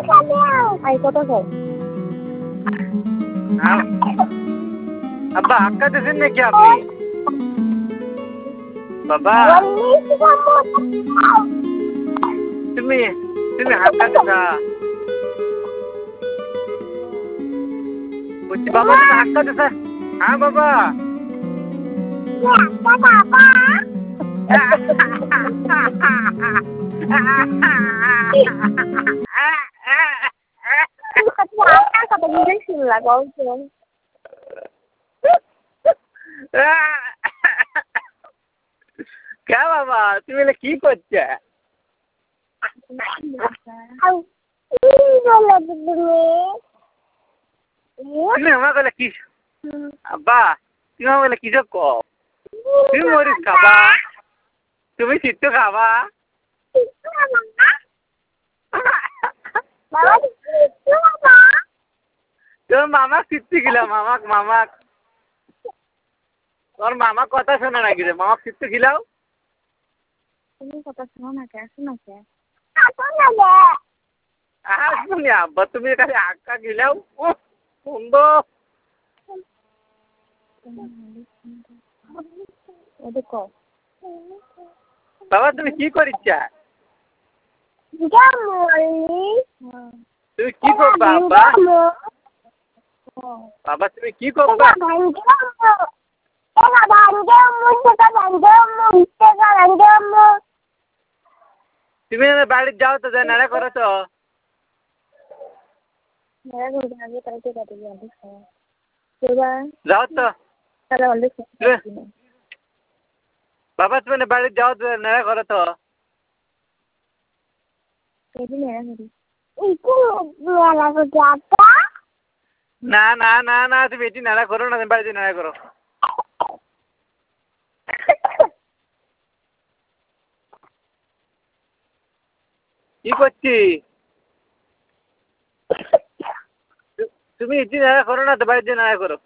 Ay, kota ko. আব্বা হাক্কা দিয়েছেন নাকি আপনি? বাবা তুমি তুমি হাক্কা দিছা? বলছি বাবা তুমি হাক্কা দিছা? হ্যাঁ বাবা। কে বাবা তুমি এলে কি করছে? তুমি আমার বলে কি আব্বা তুমি আমার বলে কিছু কও তুমি মরিচ খাবা তুমি সিদ্ধ খাবা তোর মামা সিদ্ধি গিলা মামাক তোর মামা কথা শোনে নাকি রে মামা সিদ্ধি গিলাও তুমি কথা শোনো না কে শোনো কে শুনি আব্বা তুমি এখানে আঁকা গিলাও ও সুন্দর বাবা তুমি কি করিচ্ছা তুমি কি করবা আব্বা বাবা তুমি কি করবা তুমি বাড়ি যাও তো যাই নাড়া করো তো যাও তো বাবা তুমি বাড়ি যাও তো নাড়া করো তো না না না না তুমি এটি নাড়া করো না তুমি বাড়িতে নাড়া করো কি করছি তুমি এটি নাড়া করো না তো বাড়িতে নাড়া করো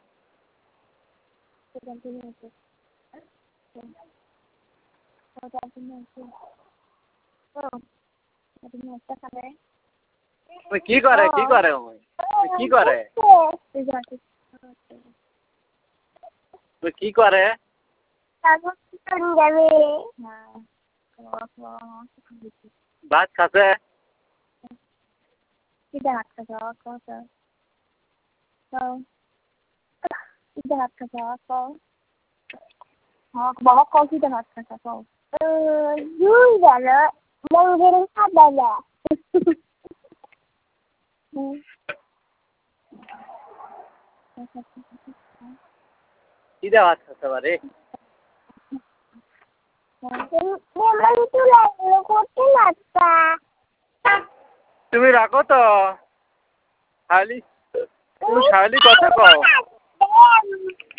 কি করে কি করে কি করে কি করে ভাত খাচ্ছে Bawa kau sudah makan kau. Juga lah, menggiring apa ya? Tidak ada sahabat. Memang itu lah, lukutin apa? তুমি রাখো তো শালি তুমি শালি কথা কও